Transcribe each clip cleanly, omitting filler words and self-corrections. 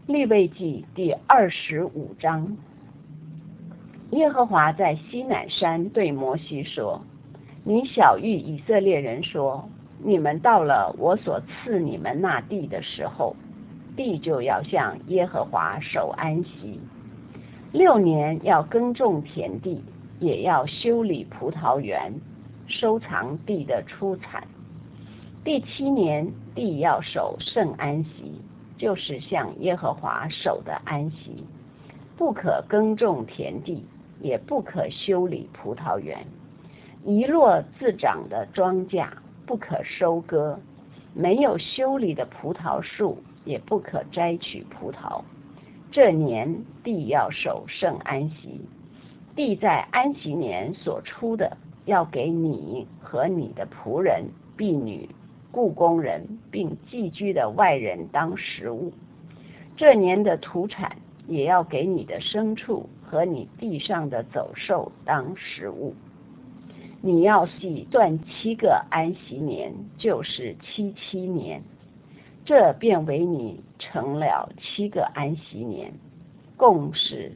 利未记第25章。耶和华在西乃山对摩西说：你晓谕以色列人说，你们到了我所赐你们那地的时候，地就要向耶和华守安息。6年要耕种田地，也要修理葡萄园，收藏地的出产。第7年，地要守圣安息，就是向耶和华守的安息，不可耕种田地，也不可修理葡萄园。遗落自长的庄稼不可收割，没有修理的葡萄树也不可摘取葡萄。这年地要守圣安息，地在安息年所出的，要给你和你的仆人、婢女、雇工人，并寄居的外人当食物。这年的土产也要给你的牲畜和你地上的走兽当食物。你要细断7个安息年，就是77年，这便为你成了7个安息年，共是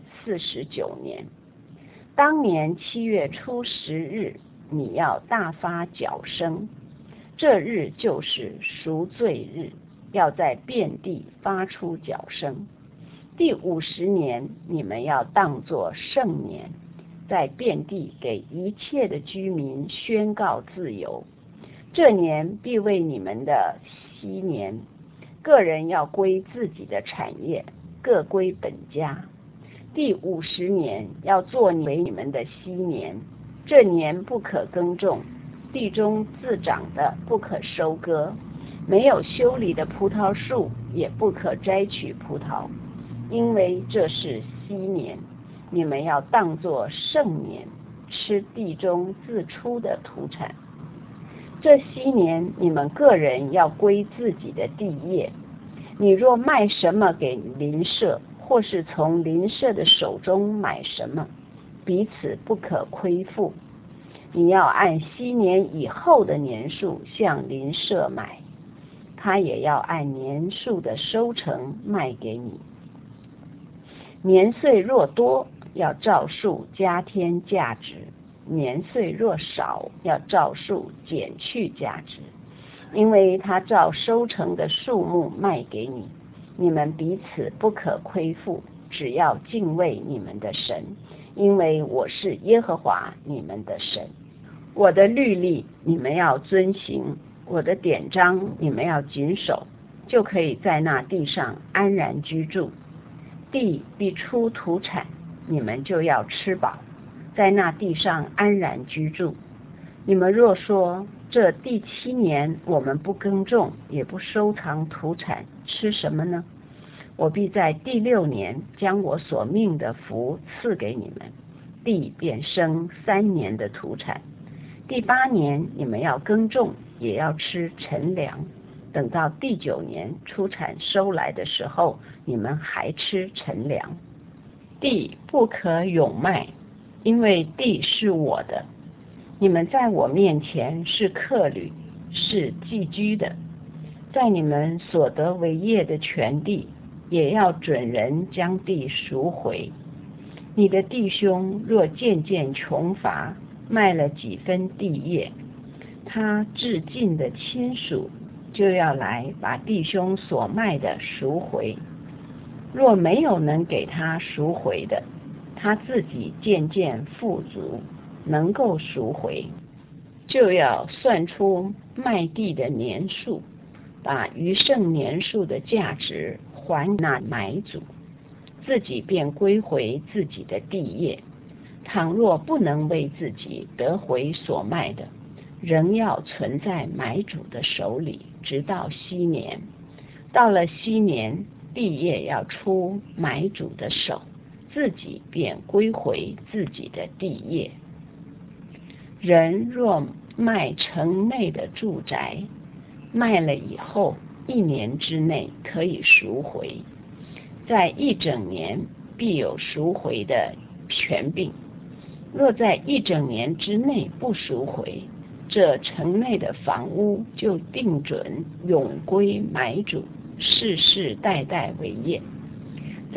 49年。当年7月初10日，你要大发角声，这日就是赎罪日，要在遍地发出角声。第50年，你们要当作圣年，在遍地给一切的居民宣告自由。这年必为你们的息年，个人要归自己的产业，各归本家。第50年要做为你们的息年，这年不可耕种，地中自长的不可收割，没有修理的葡萄树也不可摘取葡萄，因为这是息年，你们要当作圣年，吃地中自出的土产。这息年你们个人要归自己的地业。你若卖什么给邻舍，或是从邻舍的手中买什么，彼此不可亏负。你要按息年以后的年数向邻舍买，他也要按年数的收成卖给你。年岁若多，要照数加添价值；年岁若少，要照数减去价值。因为他照收成的数目卖给你，你们彼此不可亏负，只要敬畏你们的神，因为我是耶和华你们的神。我的律例你们要遵行，我的典章你们要谨守，就可以在那地上安然居住。地必出土产，你们就要吃饱，在那地上安然居住。你们若说，这第7年我们不耕种，也不收藏土产，吃什么呢？我必在第6年将我所命的福赐给你们，地便生3年的土产。第8年你们要耕种，也要吃陈粮。等到第9年出产收来的时候，你们还吃陈粮。地不可永卖，因为地是我的。你们在我面前是客旅，是寄居的。在你们所得为业的全地，也要准人将地赎回。你的弟兄若渐渐穷乏，卖了几分地业，他至近的亲属就要来把弟兄所卖的赎回。若没有能给他赎回的，他自己渐渐富足，能够赎回，就要算出卖地的年数，把余剩年数的价值还那买主，自己便归回自己的地业。倘若不能为自己得回所卖的，仍要存在买主的手里，直到息年。到了息年，地业要出买主的手，自己便归回自己的地业。人若卖城内的住宅，卖了以后1年之内可以赎回，在1整年必有赎回的权柄。若在1整年之内不赎回，这城内的房屋就定准永归买主，世世代代为业。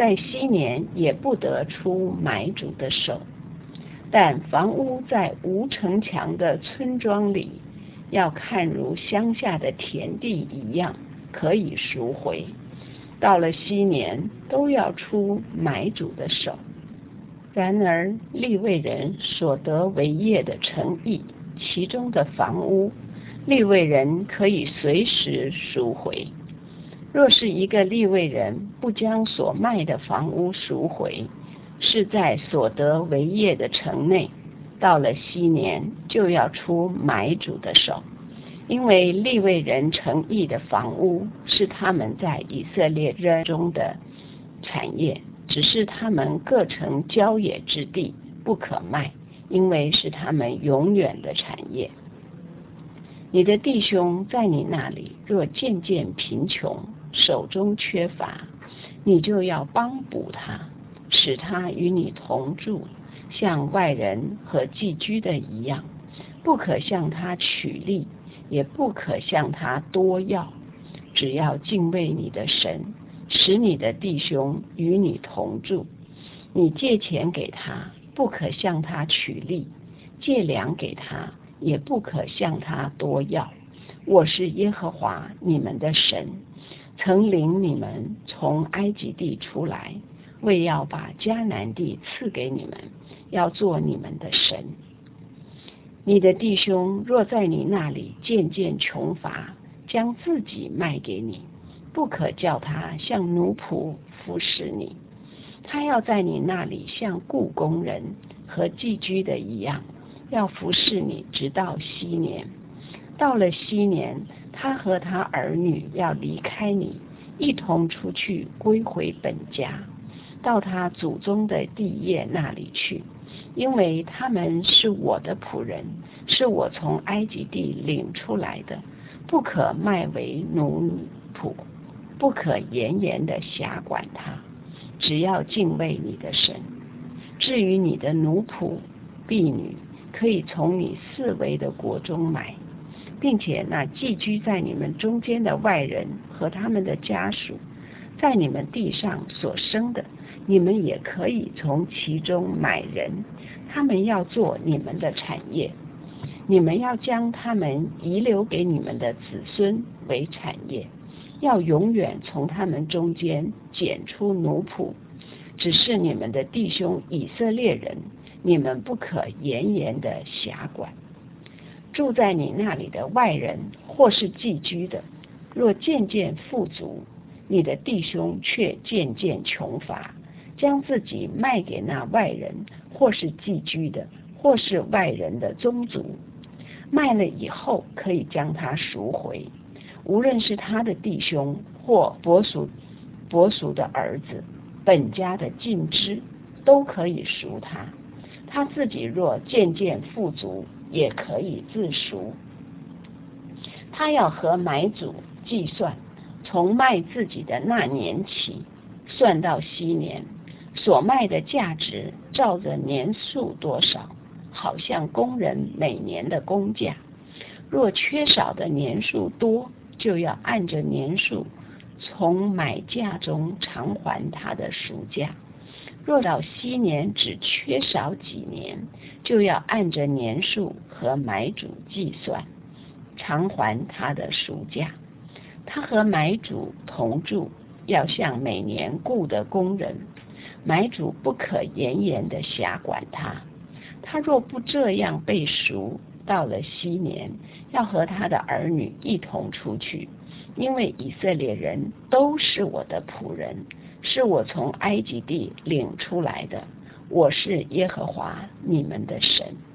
在昔年也不得出买主的手。但房屋在无城墙的村庄里，要看如乡下的田地一样，可以赎回。到了昔年，都要出买主的手。然而利未人所得为业的城邑，其中的房屋，利未人可以随时赎回。若是一个利未人不将所卖的房屋赎回，是在所得为业的城内，到了昔年就要出买主的手。因为利未人城邑的房屋是他们在以色列人中的产业，只是他们各成郊野之地，不可卖，因为是他们永远的产业。你的弟兄在你那里若渐渐贫穷，手中缺乏，你就要帮补他，使他与你同住，像外人和寄居的一样，不可向他取利，也不可向他多要，只要敬畏你的神，使你的弟兄与你同住。你借钱给他，不可向他取利；借粮给他，也不可向他多要。我是耶和华你们的神，曾领你们从埃及地出来，为要把迦南地赐给你们，要做你们的神。你的弟兄若在你那里渐渐穷乏，将自己卖给你，不可叫他像奴仆服侍你。他要在你那里像雇工人和寄居的一样，要服侍你直到昔年。到了昔年，他和他儿女要离开你，一同出去归回本家，到他祖宗的地业那里去，因为他们是我的仆人，是我从埃及地领出来的，不可卖为奴仆，不可严严的辖管他，只要敬畏你的神。至于你的奴仆婢女，可以从你四围的国中买，并且那寄居在你们中间的外人和他们的家属，在你们地上所生的，你们也可以从其中买人，他们要做你们的产业。你们要将他们遗留给你们的子孙为产业，要永远从他们中间拣出奴仆。只是你们的弟兄以色列人，你们不可严严的辖管。住在你那里的外人或是寄居的，若渐渐富足，你的弟兄却渐渐穷乏，将自己卖给那外人或是寄居的或是外人的宗族，卖了以后可以将他赎回，无论是他的弟兄或伯属的儿子，本家的近支，都可以赎他。他自己若渐渐富足，也可以自赎。他要和买主计算，从卖自己的那年起，算到昔年，所卖的价值照着年数多少，好像工人每年的工价。若缺少的年数多，就要按着年数从买价中偿还他的赎价。若到昔年只缺少几年，就要按着年数和买主计算，偿还他的赎价。他和买主同住，要像每年雇的工人，买主不可严严的辖管他。他若不这样被赎，到了昔年，要和他的儿女一同出去，因为以色列人都是我的仆人，是我从埃及地领出来的。我是耶和华你们的神。